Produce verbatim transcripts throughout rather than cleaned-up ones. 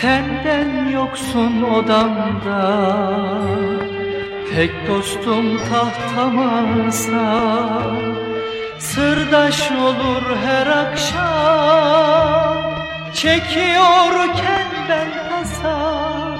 Senden yoksun odamda, tek dostum tahtamasa. Sırdaş olur her akşam, çekiyorken ben tasa.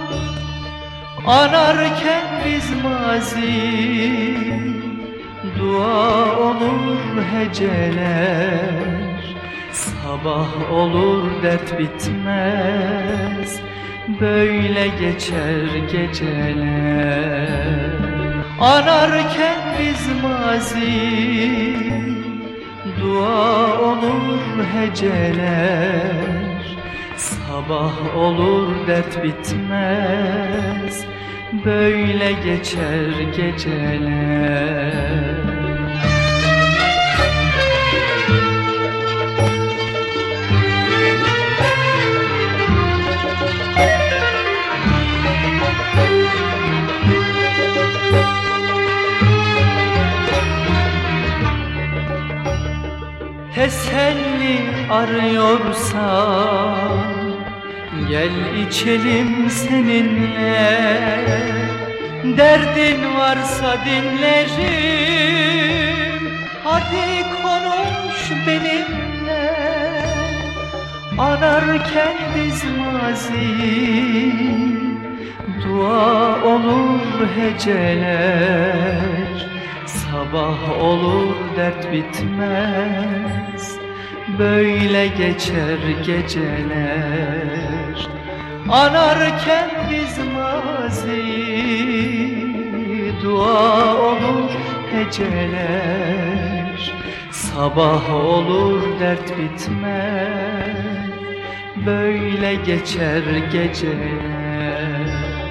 Anarken biz mazi, dua olur heceler. Sabah olur dert bitmez, böyle geçer geceler. Anarken biz mazi, dua olur heceler. Sabah olur dert bitmez, böyle geçer geceler. Teselli arıyorsan gel içelim seninle. Derdin varsa dinlerim, hadi konuş benimle. Anarken biz mazi, dua olur heceler. Sabah olur dert bitmez, böyle geçer geceler. Anarken biz mazi, dua olur heceler. Sabah olur dert bitmez, böyle geçer geceler.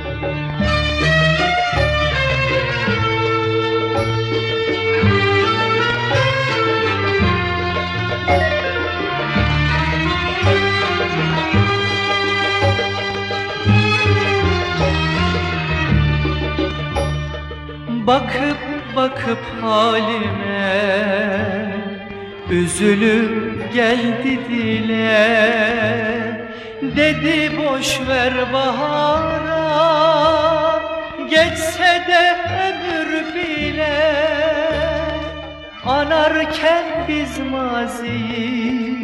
Bakıp bakıp halime, üzülüp geldi dile. Dedi boş ver bahara, geçse de ömür bile. Anarken biz mazi,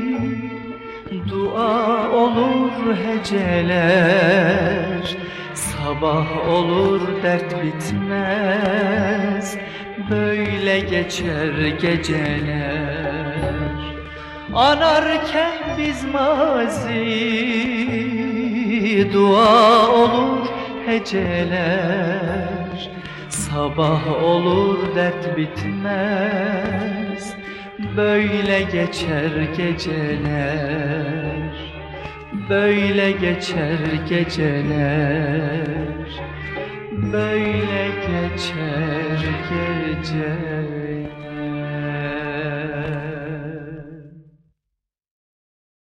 dua olur heceler. Sabah olur dert bitmez, böyle geçer geceler. Anarken biz mazi, dua olur heceler. Sabah olur dert bitmez, böyle geçer geceler. Böyle geçer geceler, böyle geçer geceler.